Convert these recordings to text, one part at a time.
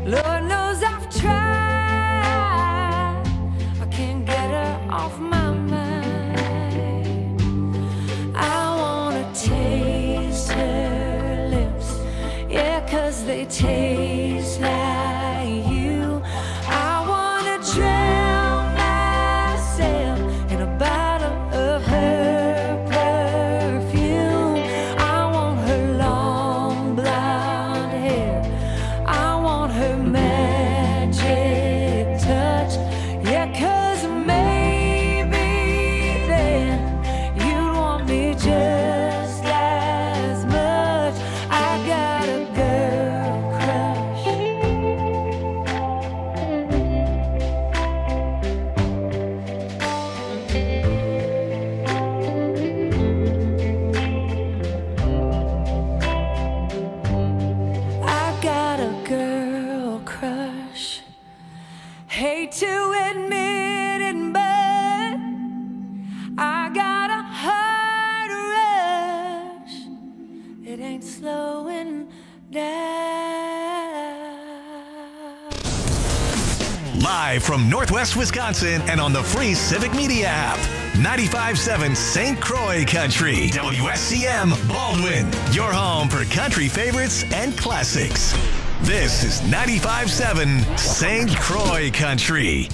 Lord knows I've tried. I can't get her off my mind. I wanna taste her lips, yeah, 'cause they taste like you. I wanna drown myself in a bottle of her perfume. I want her long blonde hair, I want her magic touch, yeah, 'cause maybe then you'd want me just as much. I got a girl crush. I got a girl crush. Hate to admit it, but I got a heart rush. It ain't slowing down. Live from Northwest Wisconsin and on the free Civic Media app. 95.7 St. Croix Country. WSCM Baldwin. Your home for country favorites and classics. This is 95.7 St. Croix Country.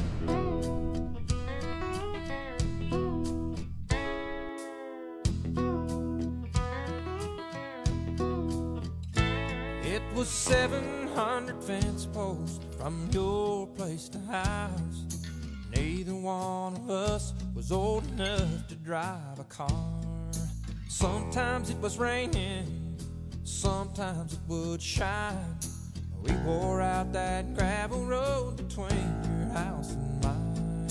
It was 700 fence posts from your place to ours. Neither one of us was old enough to drive a car. Sometimes it was raining, sometimes it would shine. We wore out that gravel road between your house and mine.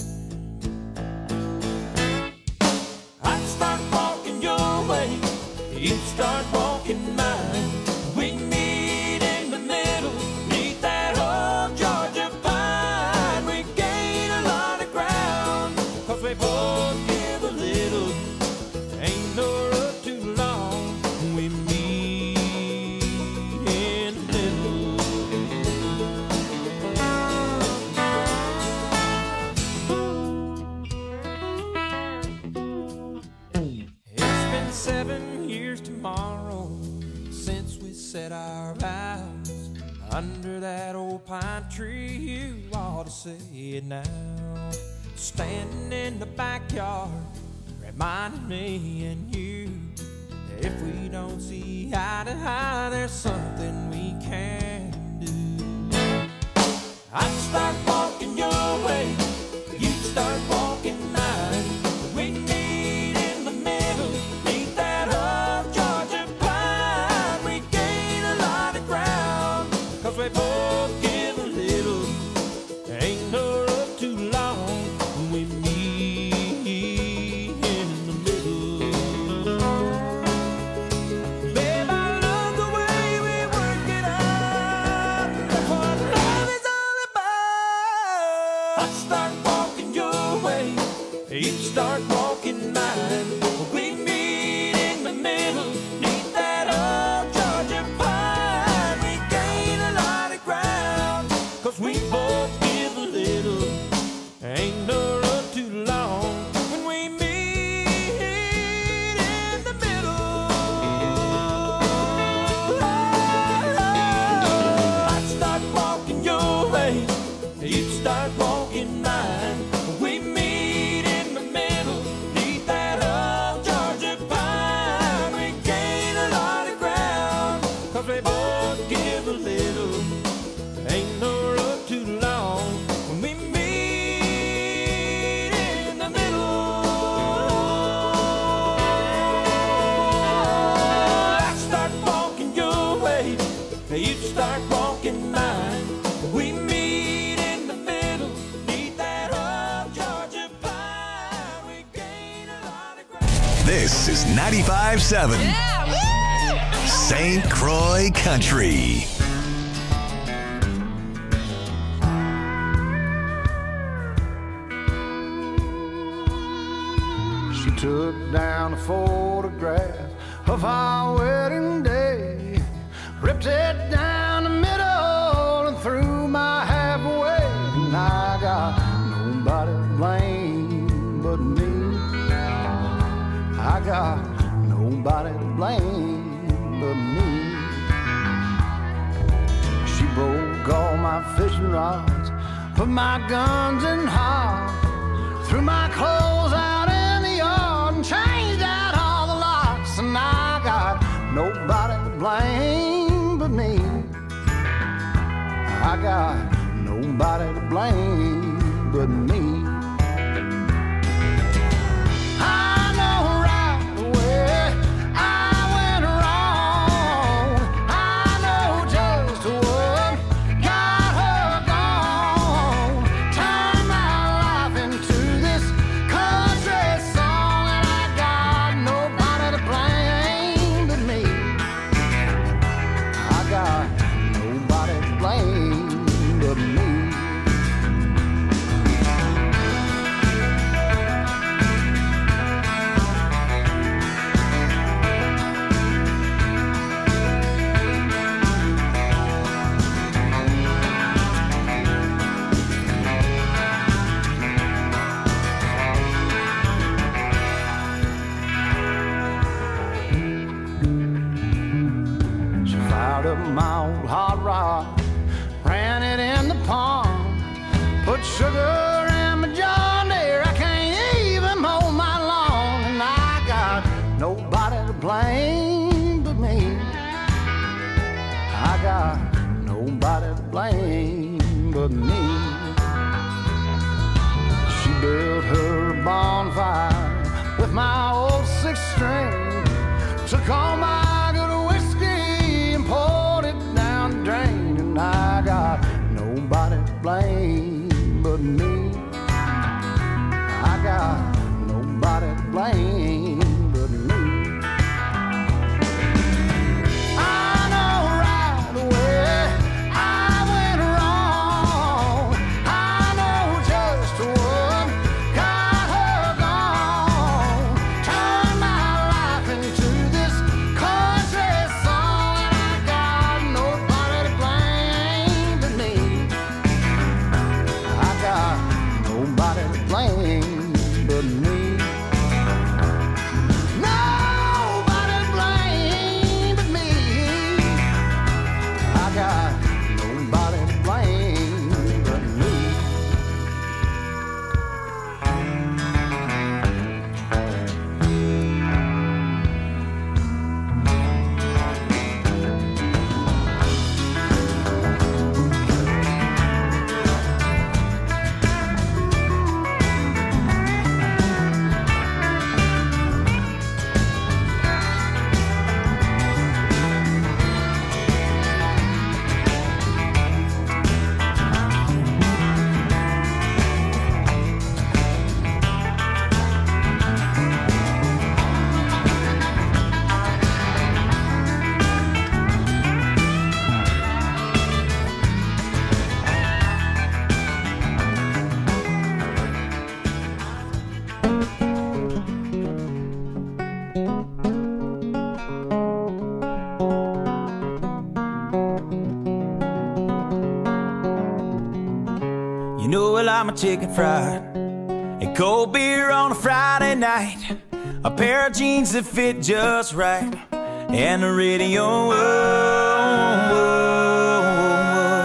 I'd start walking your way, you'd start walking mine. We meet in the middle, meet that old Georgia pine. We gain a lot of ground, 'cause we both give a little. Ain't no road too long, we meet in the middle. It's been 7 years tomorrow since we said our vows under that old pine tree. You ought to say it now. Standing in the backyard, reminding me and you that if we don't see eye to eye, there's something we can do. I'd start walking your way, you'd start walking mine. We meet in the middle, meet that old Georgia pine. We gain a lot of ground, 'cause we both give a little. Ain't no road too long, we meet in the middle. Babe, I love the way we work it out. That's what love is all about. I'd start walking your way, you'd start walking mine. We meet in the middle, neath that old Georgia pine. We gain a lot of ground, 'cause we both give a little. Ain't no road too long when we meet in the middle. I'd start walking your way, you'd start walking mine. We meet in the middle, neath that old Georgia pine. We gain a lot of ground, 'cause we both give a little. Ain't no road too long when we meet in the middle. I'd start walking your way, you'd start walking mine. We meet in the middle, neath that old Georgia pine. We gain a lot of ground. This is 95.7 St. Croix Country. She took down a photograph of our wedding day, ripped it down the middle and threw my my fishing rods, put my guns in hog, threw my clothes out in the yard and changed out all the locks, and I got nobody to blame but me. I got nobody to blame but me. I know right away I went wrong. I know just what got her gone. Turned my life into this country song, and I got nobody to blame but me. I got nobody to blame but me. She fired up my old hot rod, ran it in the pond, put sugar in my John Deere. I can't even mow my lawn, and I got nobody to blame but me. I got nobody to blame but me. She built her bonfire with my old six string, took all my good whiskey and poured it down the drain, and I got nobody to blame but me. I got nobody to blame but me. I know right away I went wrong. I know just what got her gone. Turned my life into this country song, and I got nobody to blame but me. I got nobody to blame but me. Nobody to blame but me. I got nobody to blame but me. You know I like my chicken fried and cold beer on a Friday night, a pair of jeans that fit just right, and the radio. Whoa, whoa, whoa.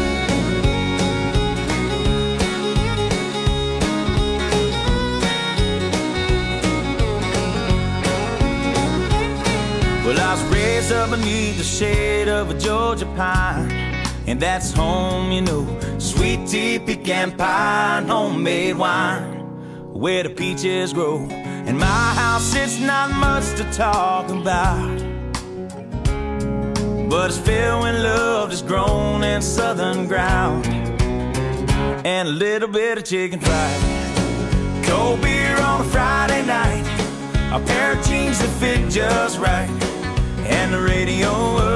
Well, I was raised up beneath the shade of a Georgia pine, and that's home, you know. Sweet tea, pecan pie, and homemade wine, where the peaches grow. In my house, it's not much to talk about, but it's filled with love that's grown in southern ground, and a little bit of chicken fried, cold beer on a Friday night, a pair of jeans that fit just right, and the radio.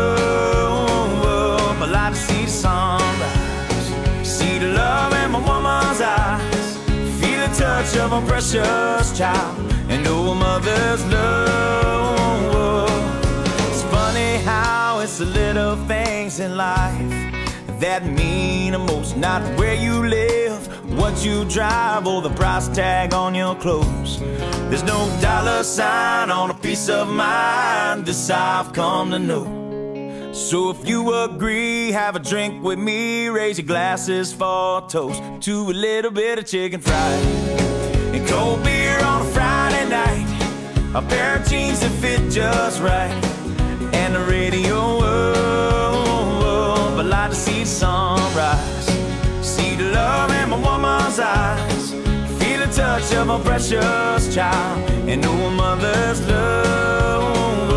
I like to see the sunrise, see the love in my woman's eyes, feel the touch of a precious child, and know a mother's love. It's funny how it's the little things in life that mean the most, not where you live, what you drive, or the price tag on your clothes. There's no dollar sign on a piece of mind, this I've come to know. So if you agree, have a drink with me, raise your glasses for a toast to a little bit of chicken fried and cold beer on a Friday night, a pair of jeans that fit just right, and the radio. I'd like to see the sunrise, see the love in my woman's eyes, feel the touch of a precious child, and know a mother's love.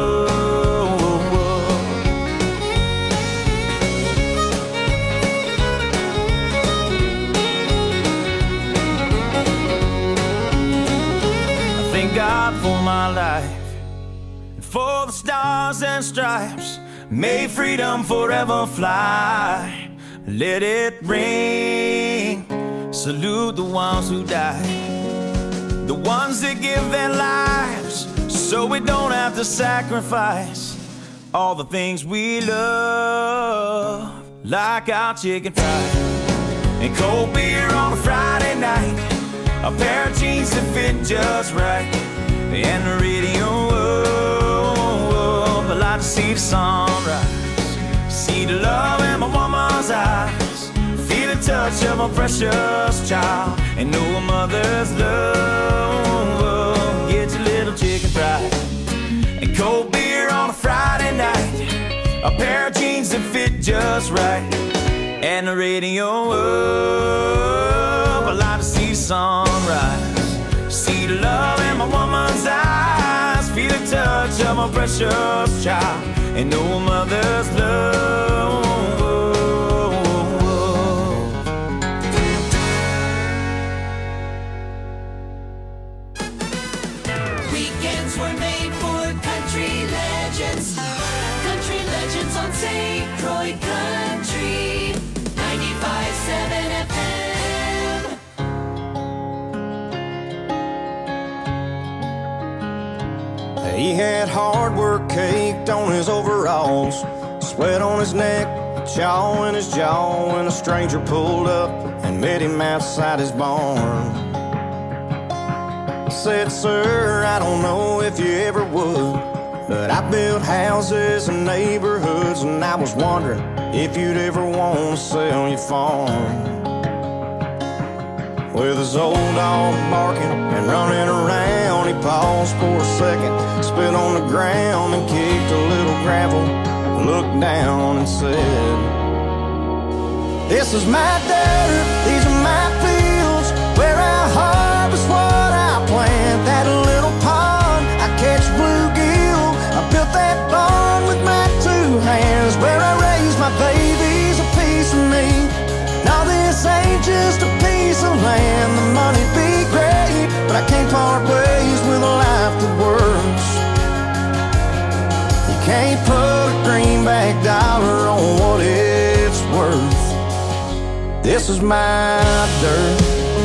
God for my life, and for the stars and stripes, may freedom forever fly. Let it ring, salute the ones who died, the ones that give their lives so we don't have to sacrifice all the things we love, like our chicken fried and cold beer on a Friday night, a pair of jeans that fit just right, and the radio. I'd like to see the sunrise, see the love in my woman's eyes, feel the touch of a precious child, and know a mother's love. Get your little chicken fried and cold beer on a Friday night, a pair of jeans that fit just right, and the radio. I'd like to see the sunrise, see the love in my woman's eyes, feel the touch of a precious child, and know a mother's love. Weekends were made for country legends. Country legends on St. Croix Country 95.7 FM. He had hard work caked on his overalls, sweat on his neck, chaw in his jaw, when a stranger pulled up and met him outside his barn. Said, "Sir, I don't know if you ever would, but I built houses and neighborhoods, and I was wondering if you'd ever want to sell your farm." With his old dog barking and running around, he paused for a second, spit on the ground and kicked a little gravel, looked down and said, "This is my dirt, these are my fields, where I harvest what I plant. That little pond, I catch bluegill, I built that barn with my two hands, where I raise my babies, a piece of me. Now this ain't just a piece of land, the money'd be great, but I can't part ways with a life that works. You can't put a greenback dollar on what it's worth. This is my dirt."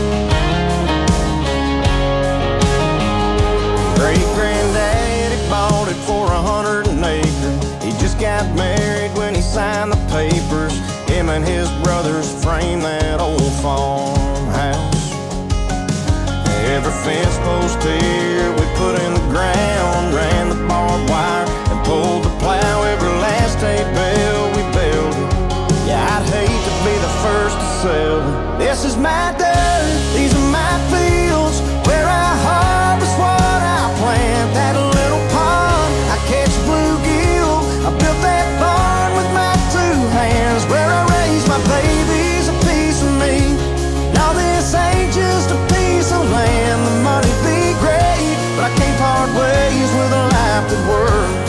Great-granddaddy bought it for 100 an acre. He just got married when he signed the papers. Him and his brothers framed that old farmhouse. Every fence post here we put in the ground, ran the barbed wire and pulled the plow. Every last hay bale we built it. Yeah, I'd hate to be the first to sell it. This is my dirt, these are my fields, where I harvest what I plant. That little pond, I catch bluegill, I built that barn with my two hands, where I raise my babies, a piece of me. Now this ain't just a piece of land, the money'd be great, but I can't part ways with a life that works.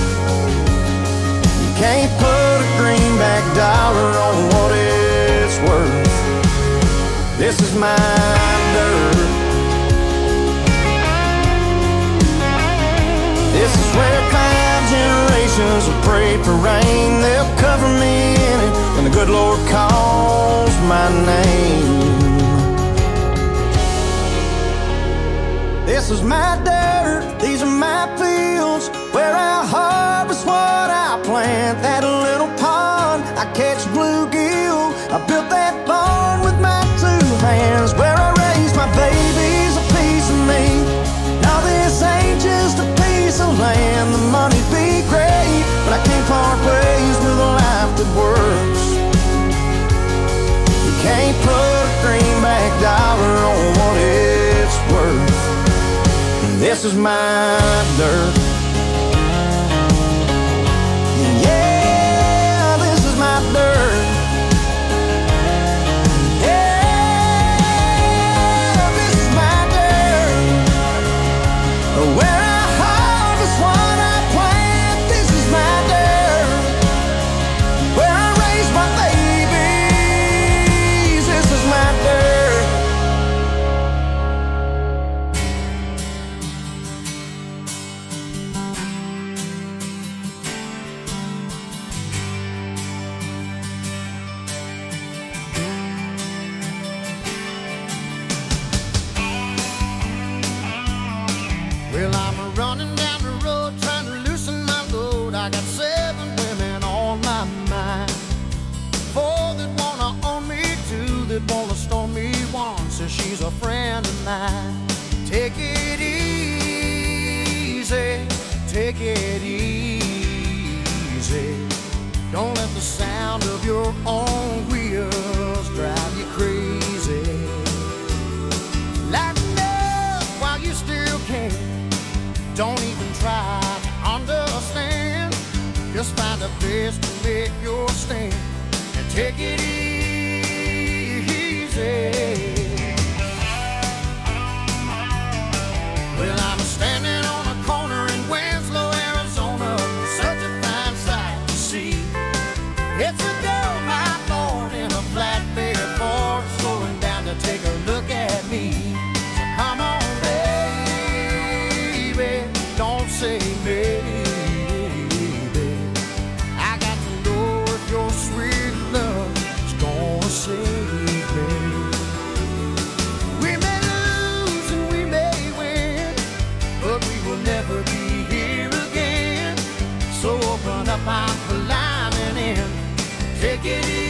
You can't put a greenback dollar on what it's worth. This is my dirt. This is where 5 generations have prayed for rain. They'll cover me in it when the good Lord calls my name. This is my dirt, these are my fields, where I harvest what I plant. That little pond, I catch bluegill, I built that barn with my two hands, where I raise my babies, a piece of me. Now this ain't just a piece of land, the money'd be great, but I can't part ways This is my dirt. Yeah, this is my dirt. Yeah, this is my dirt. Where I harvest what I plant. This is my dirt. Where I raise my babies. This is my dirt. Well, I'm running down the road trying to loosen my load. I got 7 women on my mind. 4 that wanna own me, 2 that wanna stone me. 1 says she's a friend of mine. Take it easy, take it easy. Don't let the sound of your own wheels drive you crazy. Lighten up while you still can. Don't even try to understand. Just find a place to make your stand and take it easy. Well, I'm standing on a corner in Winslow, Arizona. Such a fine sight to see. It's a gold mine lord in a flatbed Ford, slowing down to take a look at me. So come on, baby, don't say maybe. I got to know if your sweet love is gonna save me. We may lose and we may win, but we will never be here again. So open up my climbing in, take it easy.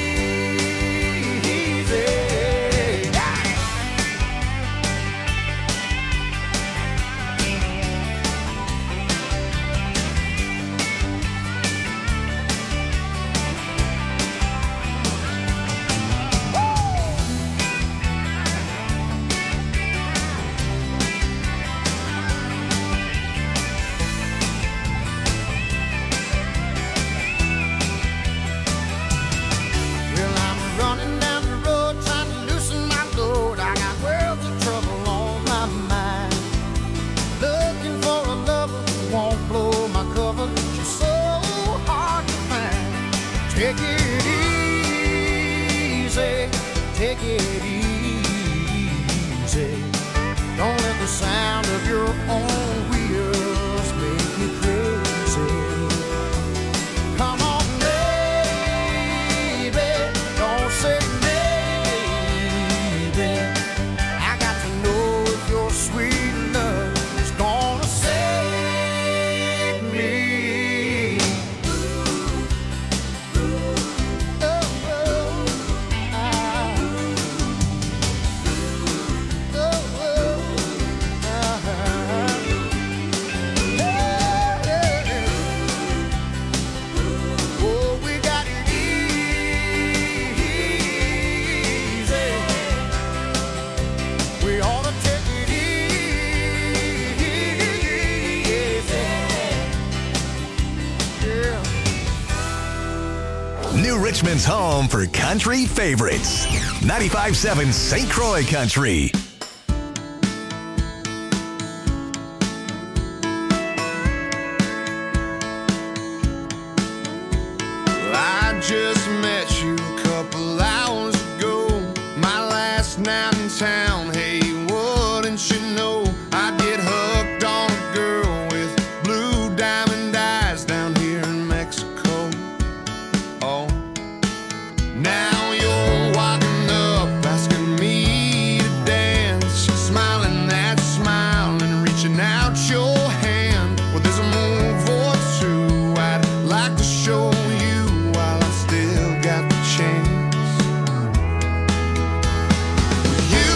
Well, I'm running down the road trying to loosen my load. I got worlds of trouble on my mind. Looking for a lover who won't blow my cover. She's so hard to find. Take it easy, take it easy. Don't let the sound of your own wheels make you crazy. Come on, baby, don't say maybe. I got to know if your sweet love is gonna save me. Oh, oh, we got it easy. We ought to take it easy. Yeah. New Richmond's home for country favorites. 95.7 St. Croix Country. Well, I just met you a couple hours ago. My last night in town. Hey, wouldn't you know I get hooked on a girl with blue diamond eyes down here in Mexico. Oh, now you're walking up asking me to dance, smiling that smile and reaching out your hand. Well, there's a move or two I'd like to show you while I still got the chance. You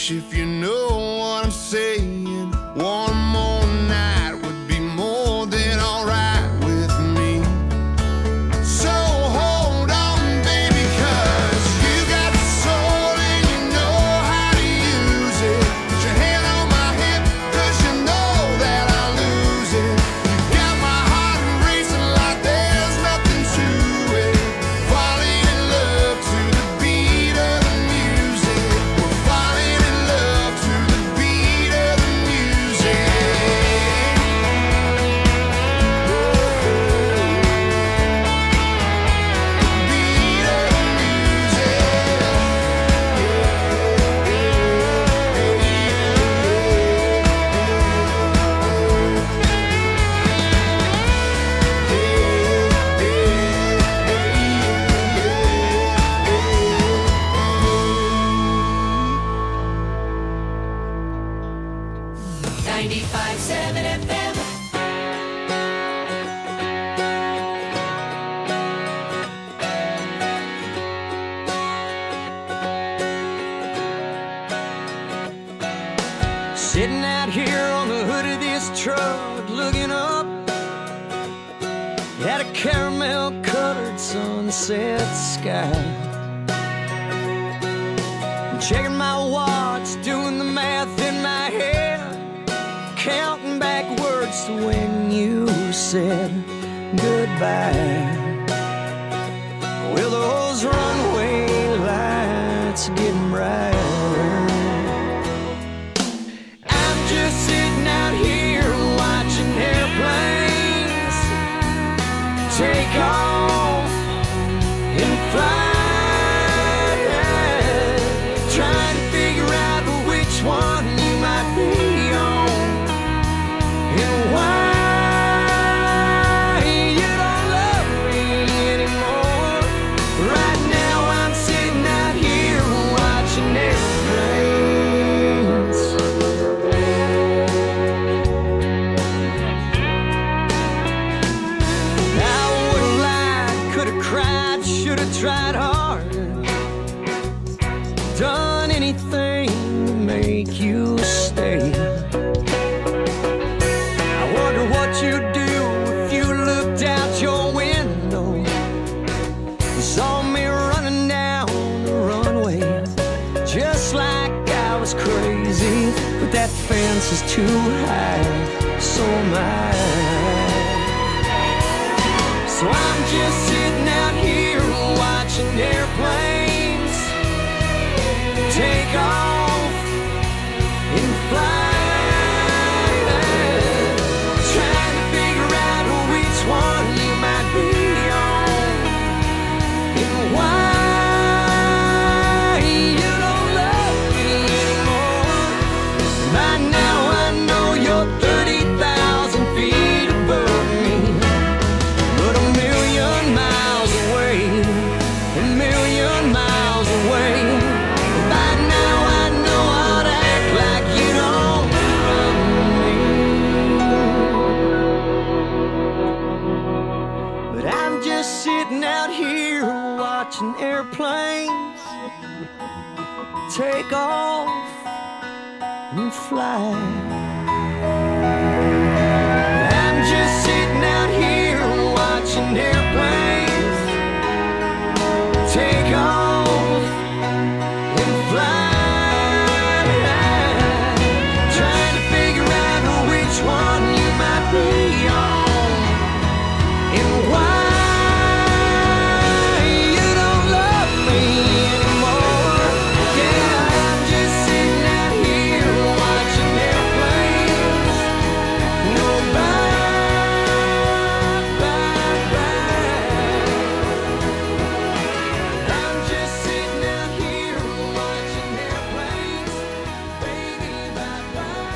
beach, if you know what I'm saying. One more night would be more than alright with me. So hold on, baby, 'cause you got the soul and you know how to use it. Put your hand on my hip, 'cause you know that I lose it. You got my heart racing like there's nothing to it. Falling in love to the beat of the music. We're falling in love to the beat of the music. Beat of the music. 95.7 FM. Sitting out here on the hood of this truck, looking up at a caramel-colored sunset sky. Checking my watch, doing the math in my head, counting backwards to when you said goodbye. Well, those runway lights are getting brighter. I'm just sitting out here watching airplanes take off and fly. Trying to figure out which one you might be on and why you don't love me anymore. Right now I'm sitting out here watching airplanes. I would've lied, could've cried, should've tried harder, done anything to make you stay. I wonder what you'd do if you looked out your window and saw me running down the runway, just like I was crazy. But that fence is too high, so am I. So I'm just sitting out here watching airplanes take off and fly. Trying to figure out which one you might be on and why you don't love me anymore. By now I know you're 30,000 feet above me, but a million miles away, a million miles away. By now I know how to act like you don't love me. But I'm just sitting out here watching airplanes take off and fly. I'm just sitting out here watching airplanes take off and fly. Trying to figure out which one you might be on and why you don't love me anymore. Yeah, I'm just sitting out here watching airplanes go by, by, by. I'm just sitting out here watching airplanes, baby, bye, bye,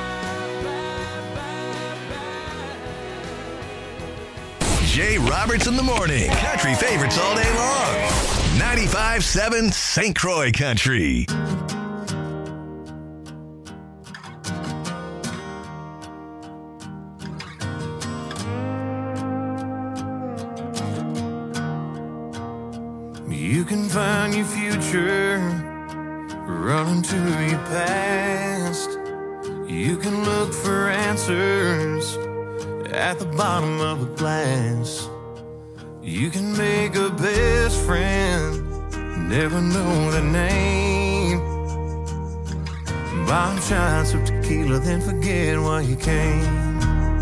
bye. Jay Roberts in the morning. Country favorites all day long. 95.7 St. Croix Country. You can find your future running to your past. You can look for answers at the bottom of a glass. You can make a best friend, never know the name. Bomb shots of tequila, then forget why you came.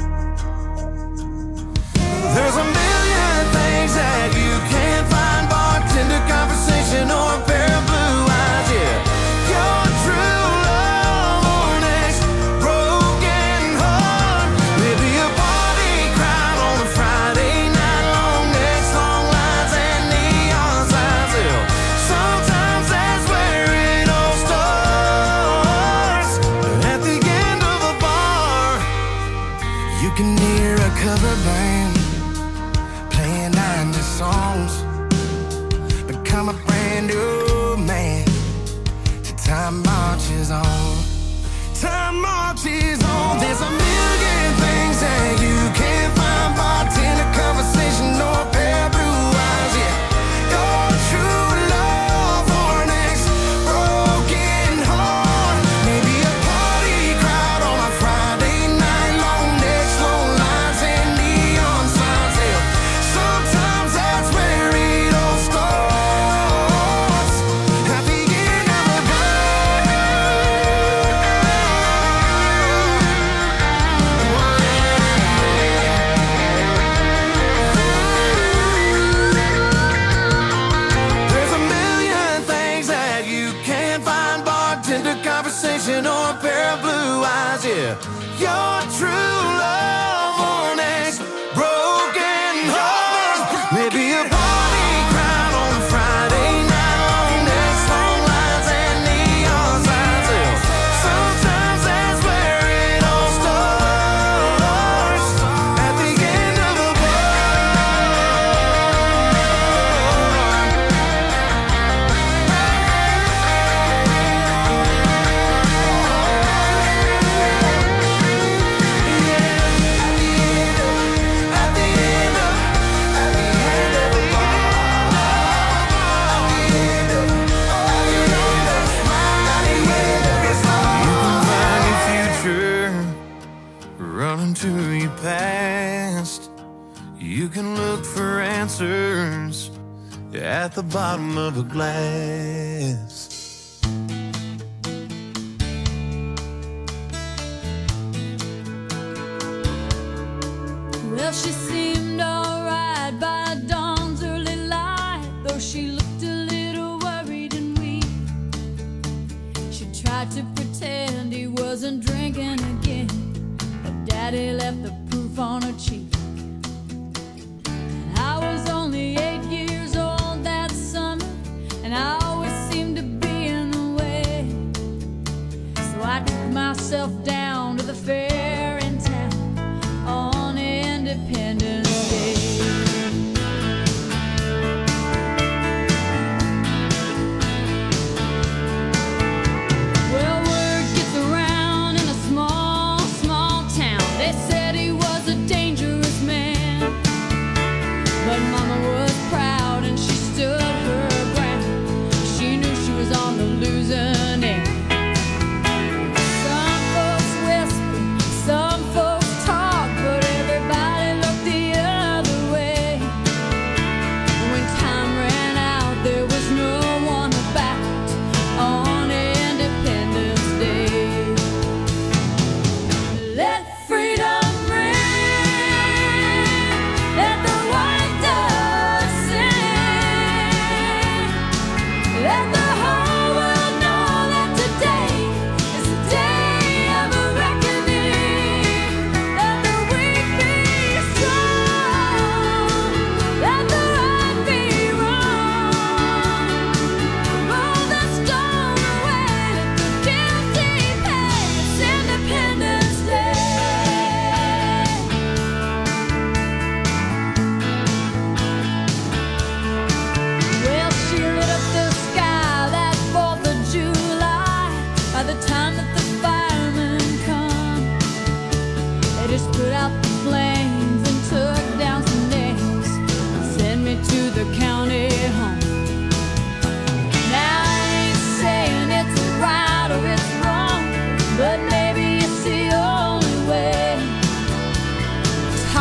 There's a million things that you can't find. Bartender conversation or a pair of blue eyes, yeah. Your true love or next broken heart. Maybe a party crowd on a Friday night. Long necks, long lines, and neon signs. Yeah. Sometimes that's where it all starts. At the end of a bar, you can hear a cover band playing 90 songs. Become a brand new man. Time marches on. Time marches on. There's a million things that you can't find. Bartender conversation or a pair of blue eyes, yeah. Your true love or an ex-broken heart. Maybe a party crowd on a Friday night. Long necks, long lines, and neon signs, yeah. Sometimes that's where it all starts. At the end of a There's a million things that you can't find. Bartender conversation or a pair of blue eyes, yeah. Your true love or an ex-broken heart. Maybe a party crowd on a Friday night. Long necks, long lines, and neon signs, yeah. Sometimes that's where it all starts. At the end of a running to your past. You can look for answers at the bottom of a glass. Well, she seemed alright by dawn's early light, though she looked a little worried and weak. She tried to pretend he wasn't drinking again, but Daddy left the proof on her cheek. I was only 8 years old that summer, and I always seemed to be in the way. So I took myself down to the fair in town on Independence Day. Well, word gets around in a small, small town. They said he was a dangerous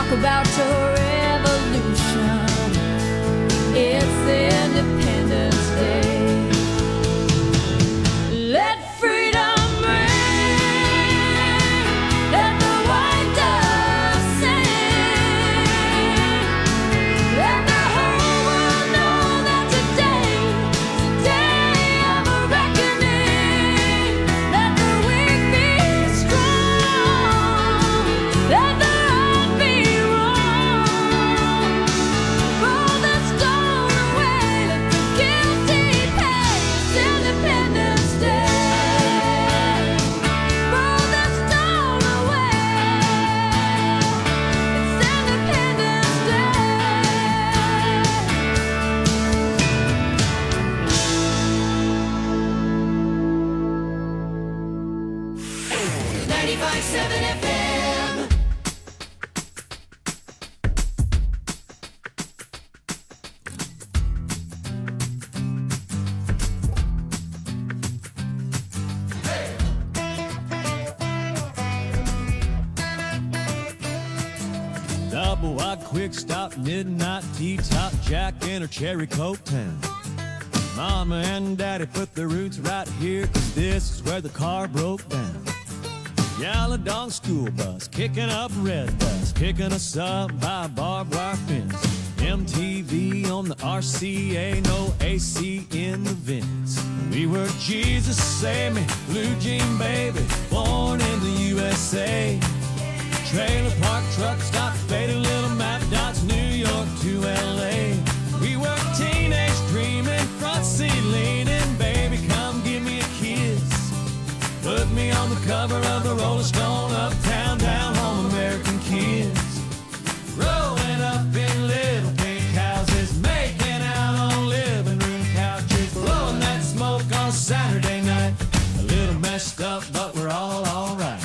talk about your revolution. It's Independence Day. Let freedom ring, let the white dove sing, let the whole world know that today is a day of a reckoning. Let the weak be strong, let the right be wrong. Roll the stone away, let the guilty pay. It's Independence Day. Roll the stone away. It's Independence Day. 95.7 FM. Double wide quick stop, midnight T-top, Jack in her cherry coke town. Mama and Daddy put their roots right here, 'cause this is where the car broke down. Yellow dog school bus, kicking up red bus, picking us up by a barbed wire fence. MTV on the RCA, no AC in the vents. We were Jesus Save Me, blue jean baby, born in the USA. Trailer park truck stop, faded little map dots, New York to LA. We were teenage dreaming, front seat leaning, baby come give me a kiss. Put me on the cover of the Rolling Stone, uptown, down home, American kids. Growing up in little pink houses, making out on living room couches, blowing that smoke on Saturday night. A little messed up, but we're all alright.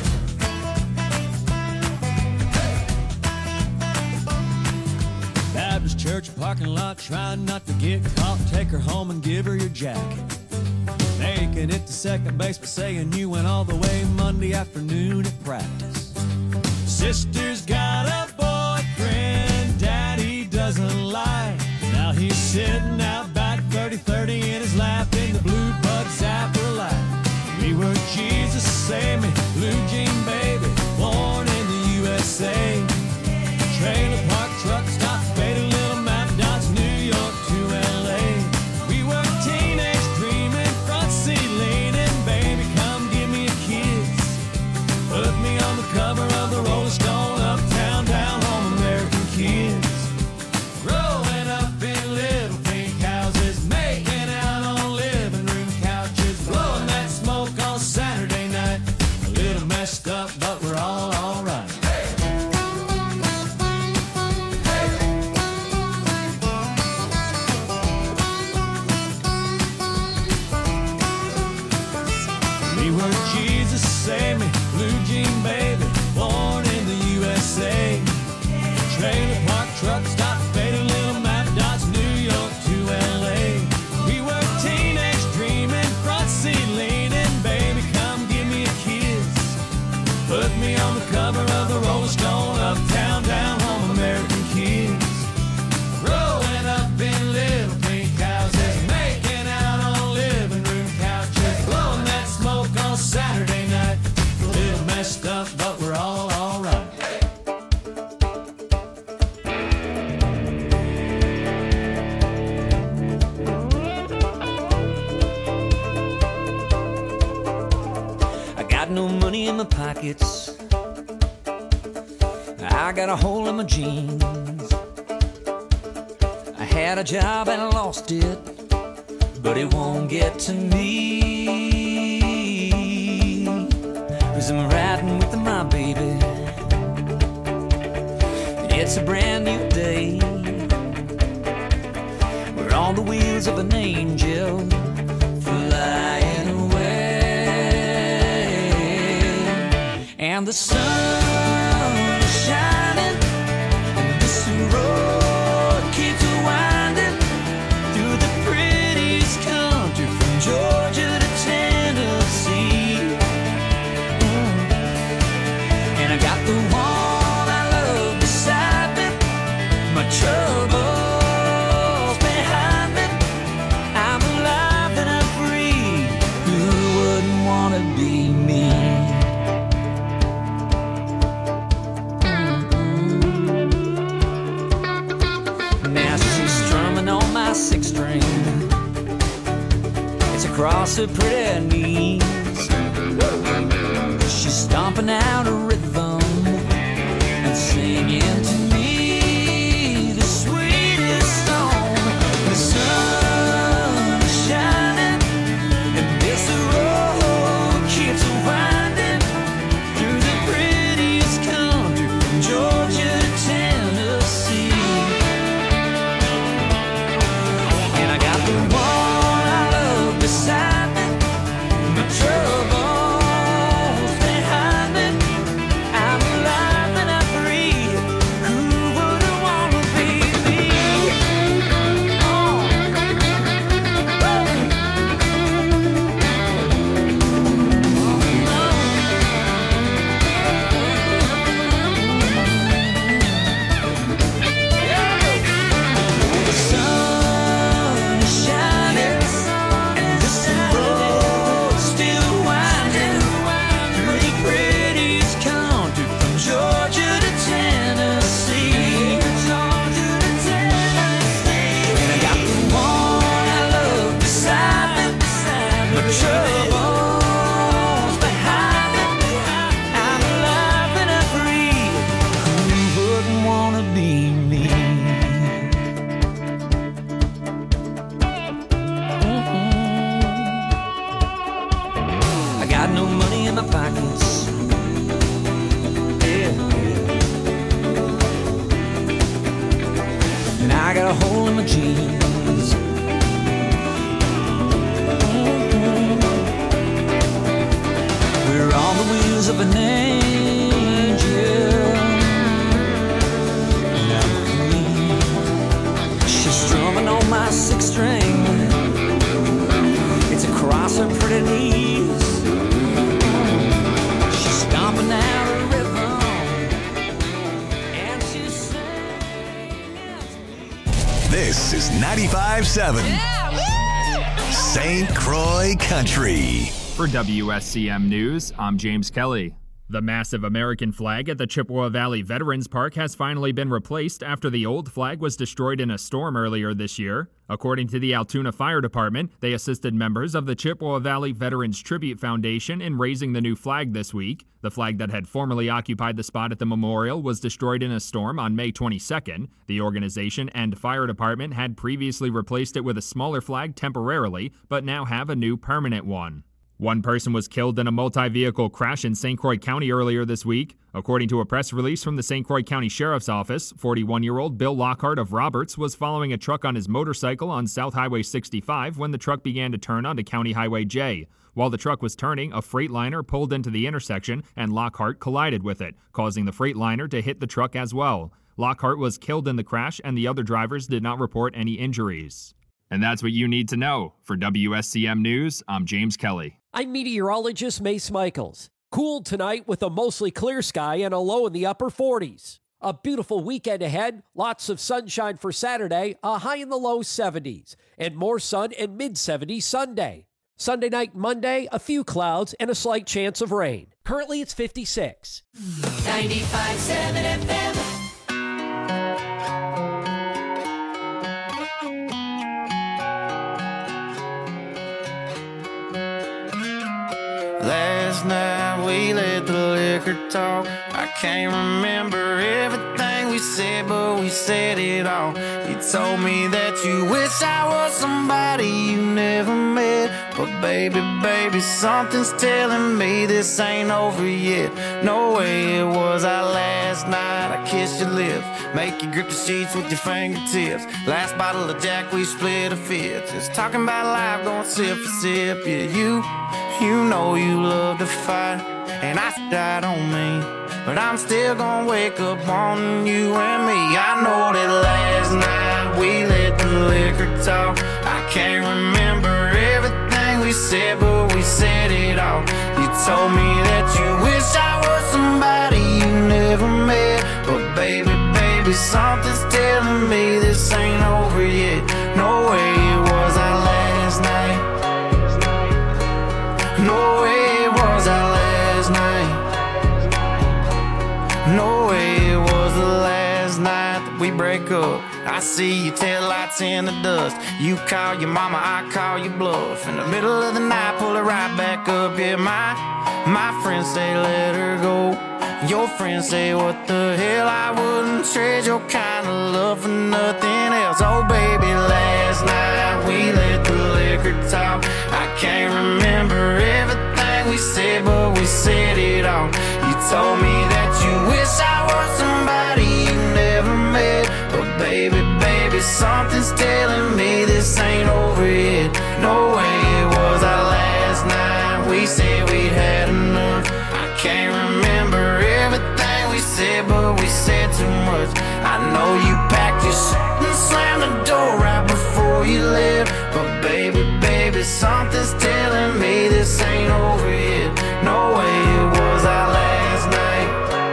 Baptist church parking lot, trying not to get caught. Take her home and give her your jacket. Making it to second base, but saying you went all the way Monday afternoon at practice. Sister's got a boyfriend Daddy doesn't like. Now he's sitting out back 30-30 in his lap in the blue bug zapper light. We were Jesus Save Me, blue jean baby, born in the USA. Trailer park truck stop, faded little map dots, New York to LA. We were teenage dreaming, front seat leaning, baby come give me a kiss. Put me on the cover of the Rolling Stone, uptown, down home, American kids. Growing up in little pink houses, making out on living room couches, blowing that smoke on Saturday night. A little messed up, but we're all alright. We were Jesus Save Me, blue jean baby, born in the USA. Trailer park truck stop, faded little map dots, New York to LA. We were teenage dreaming, front seat leaning, baby come give me a kiss. Put me on the cover of the Rolling Stone, uptown, down home, American kids. Growing up in little pink houses, making out on living room couches, blowing that smoke on Saturday night. A little messed up, but we're all alright. I got no money in my pockets, I got a hole in my jeans. I had a job and I lost it, but it won't get to me, 'cause I'm riding with my baby. It's a brand new day, we're on the wheels of an angel, flying away. And the sun is shining, and this road keeps winding through the prettiest country from Georgia to Tennessee. And I got the one I love beside across her pretty knees. She's stomping out a rhythm and singing to me the sweetest song. The sun is shining and this road keeps winding through the prettiest country from Georgia to Tennessee. And I got the one I love beside me, my troubles behind me. I'm alive and I'm free. Who wouldn't wanna be me? The sun is shining and this road still winding through the prettiest country from Georgia to Tennessee. And I got the one I love beside me, my troubles behind me. I'm alive and I'm free. Who wouldn't wanna be me? I got no money in my pockets. Yeah. And I got a hole in my jeans. We're on the wheels of an angel. And I'm free. She's strumming on my sixth string. It's across her pretty knees. She's stomping out a rhythm, and she's singing to me. This is 95.7 St. Croix Country. For WSCM News, I'm James Kelly. The massive American flag at the Chippewa Valley Veterans Park has finally been replaced after the old flag was destroyed in a storm earlier this year. According to the Altoona Fire Department, they assisted members of the Chippewa Valley Veterans Tribute Foundation in raising the new flag this week. The flag that had formerly occupied the spot at the memorial was destroyed in a storm on May 22nd. The organization and fire department had previously replaced it with a smaller flag temporarily, but now have a new permanent one. One person was killed in a multi-vehicle crash in St. Croix County earlier this week. According to a press release from the St. Croix County Sheriff's Office, 41-year-old Bill Lockhart of Roberts was following a truck on his motorcycle on South Highway 65 when the truck began to turn onto County Highway J. While the truck was turning, a Freightliner pulled into the intersection and Lockhart collided with it, causing the Freightliner to hit the truck as well. Lockhart was killed in the crash and the other drivers did not report any injuries. And that's what you need to know. For WSCM News, I'm James Kelly. I'm meteorologist Mace Michaels. Cool tonight with a mostly clear sky and a low in the upper 40s. A beautiful weekend ahead, lots of sunshine for Saturday, a high in the low 70s, and more sun and mid-70s Sunday. Sunday night, Monday, a few clouds and a slight chance of rain. Currently, it's 56. 95.7 FM. Last night we let the liquor talk. I can't remember everything we said, but we said it all. You told me that you wish I was somebody you never met. But baby, something's telling me this ain't over yet. No way it was our last night. I kissed your lips, make you grip the sheets with your fingertips. Last bottle of Jack, we split a fifth. Just talking about life, going sip for sip. Yeah, you know you love to fight, and I died on me, but I'm still gonna wake up on you and me. I know that last night we let the liquor talk. I can't remember everything we said, but we said it all. You told me that you wish I was somebody you never met. But baby, something's telling me this ain't over yet. No way it was our last night. No way it was our last night. No way it was the last night night that we break up. I see your taillights in the dust. You call your mama, I call your bluff. In the middle of the night, pull it right back up. Yeah, my friends say let her go. Your friends say what the hell, I wouldn't trade your kind of love for nothing else. Oh baby, last night we let the liquor talk. I can't remember everything we said, but we said it all. You told me that you wish I were somebody you never met. But baby, something's telling me this ain't over yet. No way it was our last night. We said we'd had enough. I can't remember everything we said, but we said too much. I know you packed your shit and slammed the door right before you left. But baby, something's telling me this ain't over yet. No way it was our last night.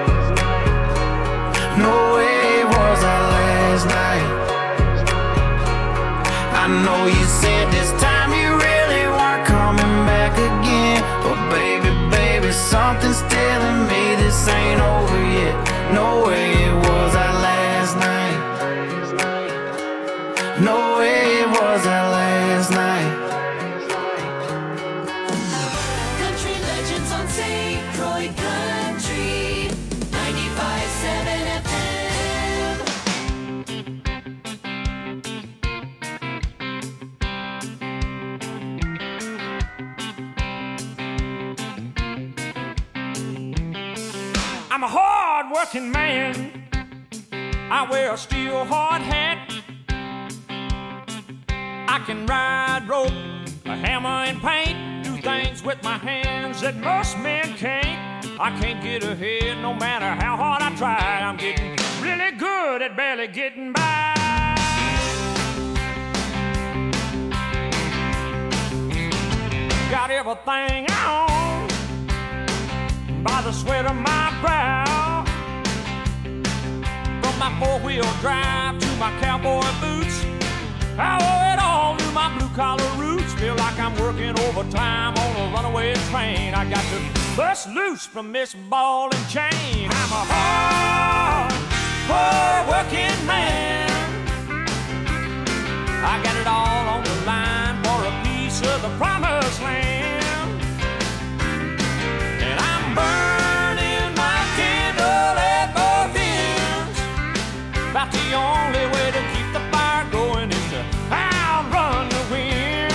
No way it was our last night. I know you said this time you really weren't coming back again. But baby, something's telling me this ain't over yet. No way it was our last night. No way it was our last night. Country legends on St. Croix Country 95.7 FM. I'm a hard-working man. I wear a steel hard hat. I can ride rope, a hammer and paint, do things with my hands that most men can't. I can't get ahead no matter how hard I try. I'm getting really good at barely getting by. Got everything I own by the sweat of my brow. From my four-wheel drive to my cowboy boots, I owe it all to my blue-collar roots. Feel like I'm working overtime on a runaway train. I got to bust loose from this ball and chain. I'm a hard-working man. I got it all on the line for a piece of the promised land. And I'm burning my candle at both ends. About the only way to keep the fire going is to outrun the wind.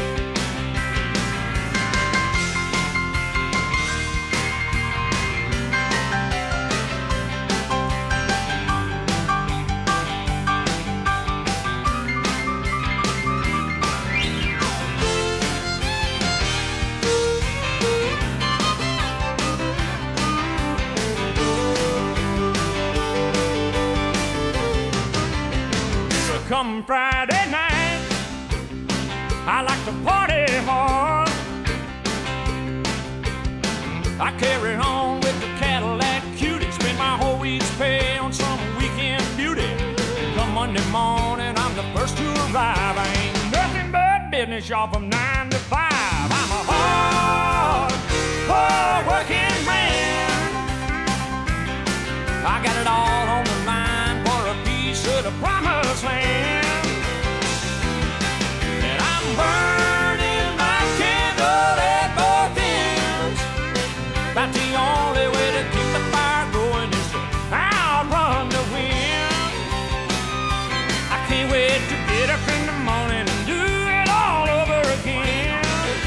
Come Friday night, I like to party hard. I carry on with the Cadillac cutie, spend my whole week's pay on some weekend beauty. Come Monday morning, I'm the first to arrive. I ain't nothing but business, y'all, from 9 to 5. I'm a hard-working man. I got it all on the line for a piece of the promised land. And I'm burning my candle at both ends. About the only way to keep the fire going is to outrun the wind. I can't wait to get up in the morning and do it all over again.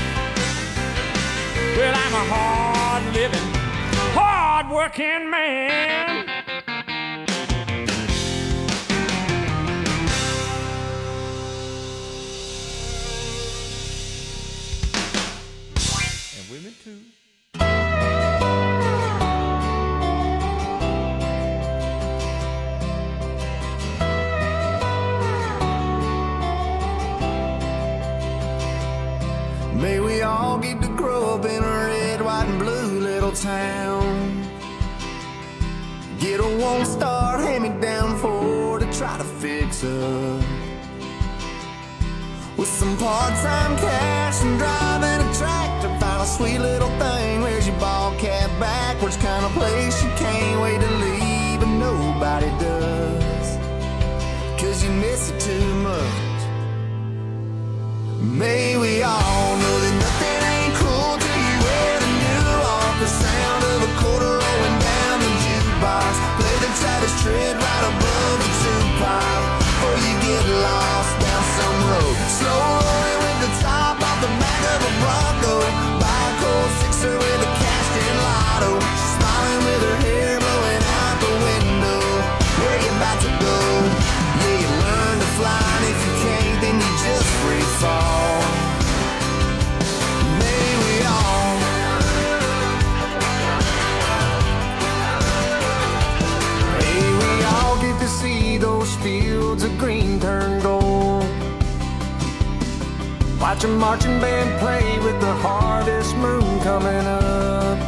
Well, I'm a hard-living, hard-working man. And women too. May we all get to grow up in a red, white, and blue little town. Get a one-star hand-me-down Ford to try to fix up. With some part-time cash and driving a tractor, find a sweet little thing. Wears your ball cap backwards, kind of place you can't wait to leave, but nobody does. watch a marching band play with the harvest moon coming up.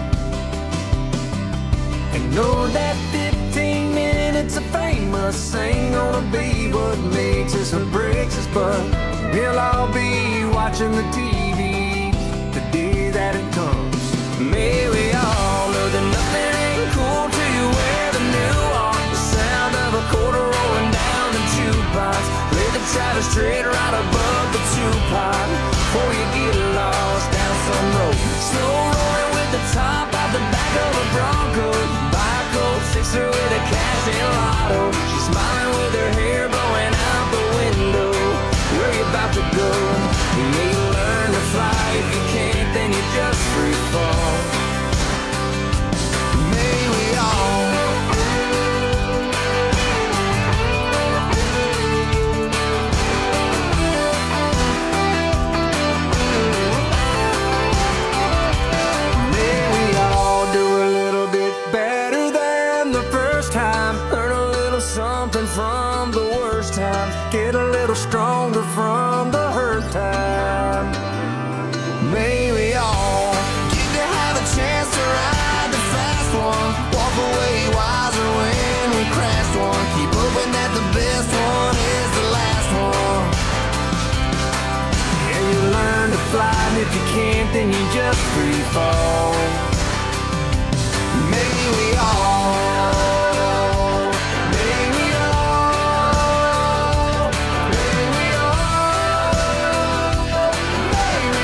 And know that 15 minutes of fame must ain't gonna be what makes us or breaks us, but we'll all be watching the TV the day that it comes. May we all know that nothing ain't cool till you wear the new art. The sound of a quarter rolling down the jukebox. Play the Travis Tritt right above the two-pot before you get lost down some road. Slow rolling with the top out the back of a Bronco. Buy a Colt sixer with a cash and lotto. She's smiling with her hair blowing out the window. Where you about to go? You may learn to fly. If you can't, then you just free fall. May we all do a little bit better than the first time. Learn a little something from the worst times. Get a little stronger from the hurt time. May we all get to have a chance to ride the fast one. Walk away wiser when we crashed one. Keep hoping that the best one is the last one. Yeah, you learn to fly, and if you can't, then you just free fall. May we all, may we all, may we all, may we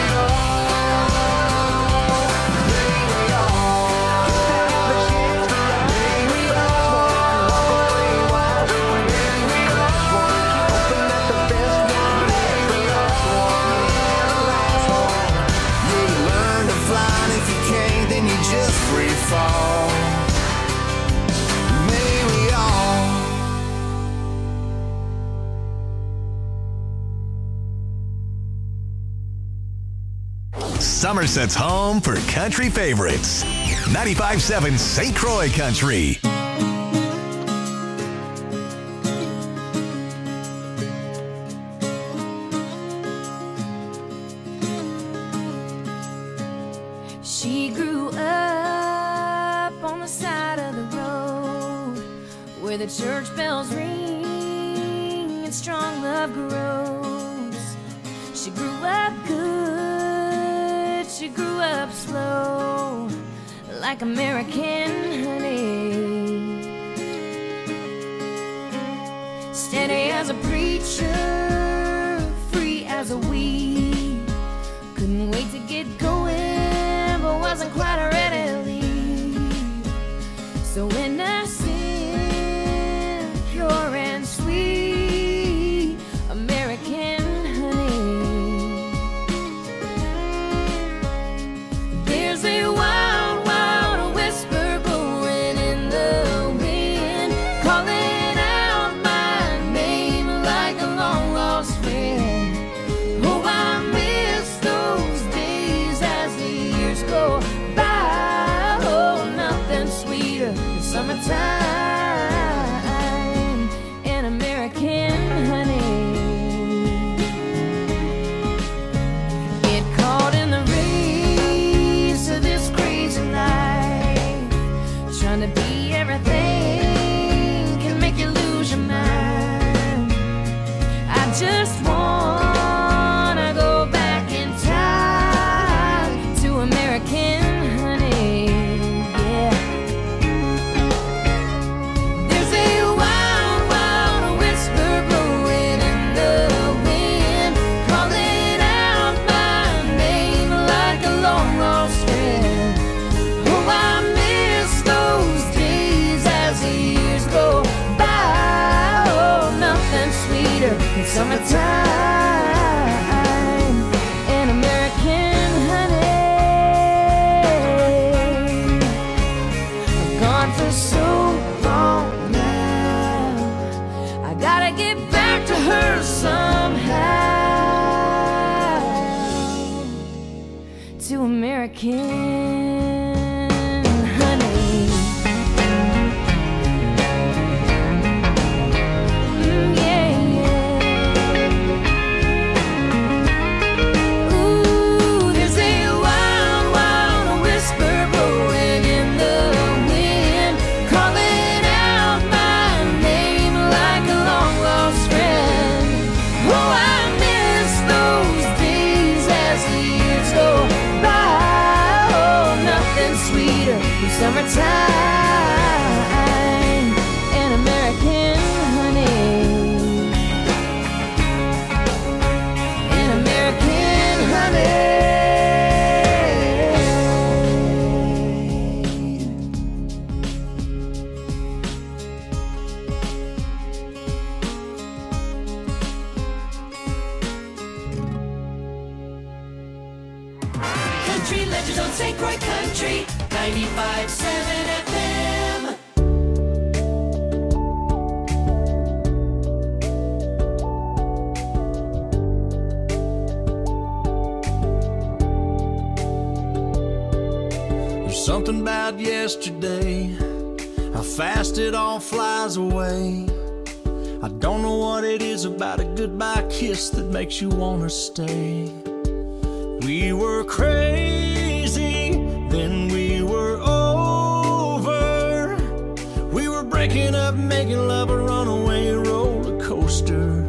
all, may we all, have a chance to ride. May we all, walk away wiser. May we all, keep hoping that the best one is the last one, yeah, the last one. You learn to fly, and if you can't, then you just free fall. Somerset's home for country favorites. 95.7 St. Croix Country. She grew up on the side of the road where the church bells ring and strong love grows. She grew up good, she grew up slow, like American honey. Steady as a preacher, free as a weed. Couldn't wait to get going, but wasn't quite ready to leave. So innocent, pure and sweet, American honey. There's a wild, wild whisper blowing in the wind, calling out my name like a long lost friend. Oh, I miss those days as the years go by. Oh, nothing sweeter than summertime and American honey. Get caught in the race of this crazy life, trying to be everything can make you lose your mind. I just wanna go back in time to American honey, yeah. There's a wild, wild whisper blowing in the wind, calling out my name like a long lost friend. Oh, I miss those days as the years go by. Oh, nothing sweeter than summertime and American honey. I've gone for so long now, I gotta get back to her somehow, to American honey. Yeah, yeah. News on St. Croix Country, 95.7 FM. There's something about yesterday, how fast it all flies away. I don't know what it is about a goodbye kiss that makes you want to stay. We were crazy, then we were over. We were breaking up, making love a runaway roller coaster.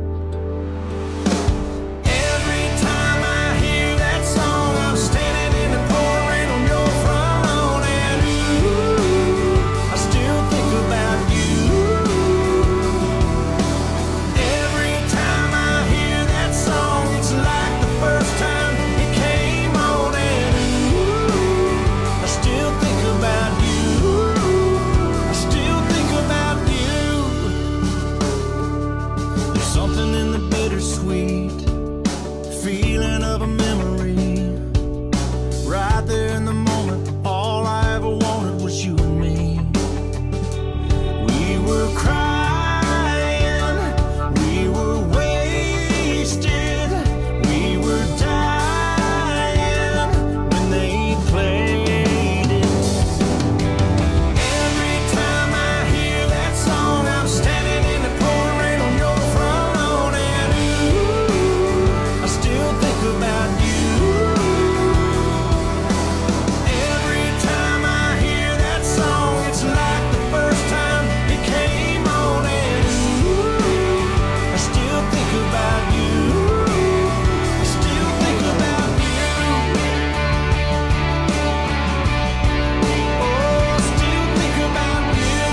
Every time I hear that song, I'm standing in the pouring rain on your front lawn, and ooh, I still think about you. Every time I hear that song, it's like the first time it came on, and ooh, I still think about you. I still think about you. There's something in the bittersweet feeling of a memory. Right there in the moment, all I ever wanted was you and me. We were crying, we were wasted, we were dying when they played it. Every time I hear that song, I'm standing in the pouring rain on your front lawn, and ooh, I still think about you. Every time I hear that song, it's like the first time it came on, and ooh, I still think about you. I still think about you. Oh, I still think about you.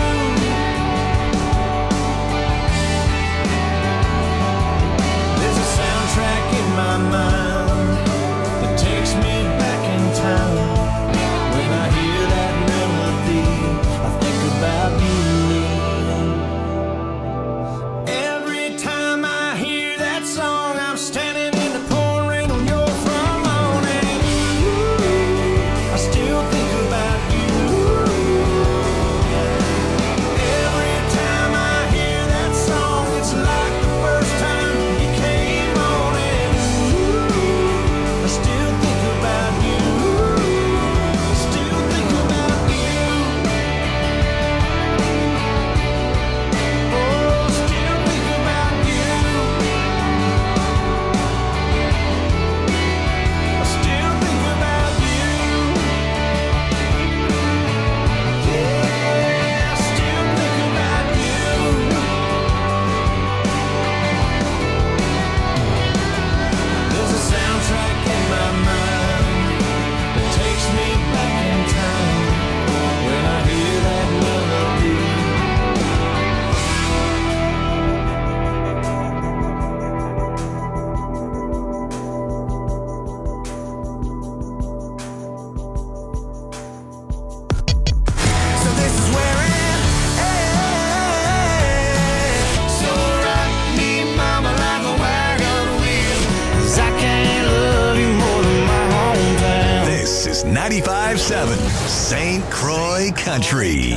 There's a soundtrack in my mind that takes me back in time. When I hear that melody, I think about you. Every time I hear that song, I'm standing in the pouring rain on your front lawn, and ooh, I still think about you. Every time I hear that song, it's like the first time it came on, and ooh, I still think about you. I still think about you. Oh, still think about you. I still think about you. Yeah, I still think about you. There's a soundtrack in my mind that takes me back in time. When I hear that melody, so this is where it ends. So rock me, mama, like a wagon wheel, 'cause I can't love you more than my hometown. This is 95.7 St. Croix Country.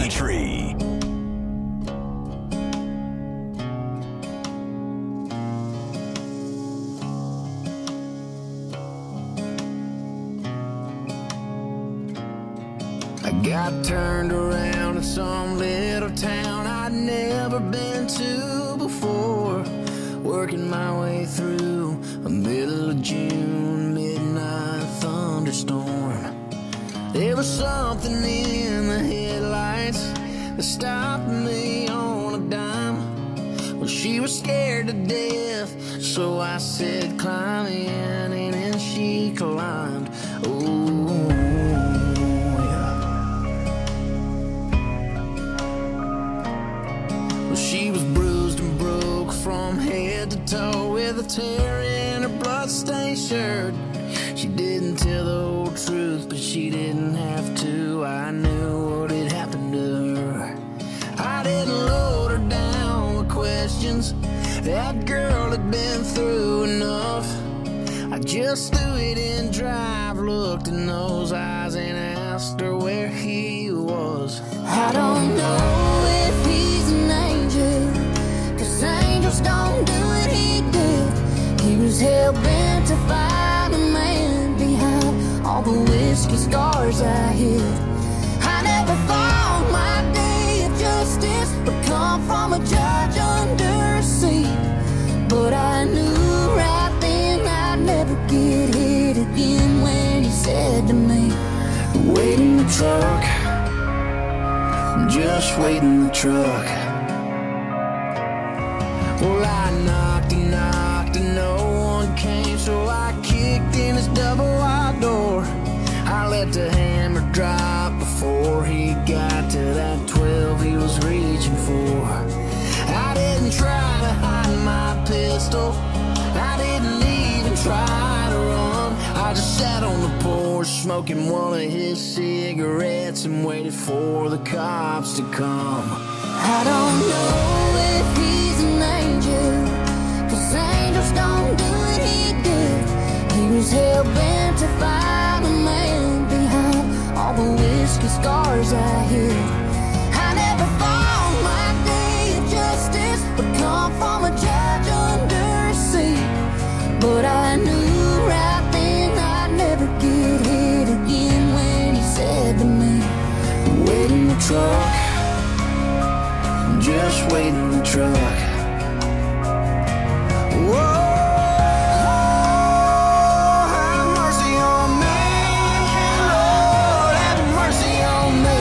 I got turned around in some little town I'd never been to before, working my way through a middle of June midnight thunderstorm. There was something in the headlights that stopped me on a dime. Well, she was scared to death, so I said, climb in, and then she climbed. Oh, yeah. Well, she was bruised and broke from head to toe, with a tear in her bloodstained shirt. She didn't tell the whole truth, but she didn't have to. I knew what had happened to her. I didn't load her down with questions. That girl had been through enough. I just threw it in drive, looked in those eyes and asked her where he was. I don't know if he's an angel, 'cause angels don't do what he did. He was hell-bent to find a man behind all the whiskey scars I hid. I never thought my day of justice would come from a judge under a seat, but I knew right then I'd never get hit again when he said to me, Wait in the truck, just wait in the truck. Well, I knocked and knocked and no one came, so I kicked in his double-wide door. I let the hammer drop before he got to that 12 he was reaching for. I didn't try to hide my pistol, I didn't even try to run. I just sat on the porch smoking one of his cigarettes and waited for the cops to come. I don't know if he's an angel, 'cause angels don't do what he did. He was hell-bent to find a man behind all the whiskey scars I hid. I never thought my day of justice would come from a judge under a seat, but I knew right then I'd never get hit again when he said to me, Wait in the truck, just wait in the truck. Whoa, have mercy on me, Lord, have mercy on me.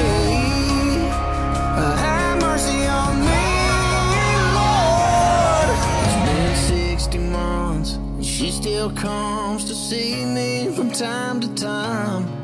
Have mercy on me, Lord. It's been 60 months, and she still comes to see me from time to time.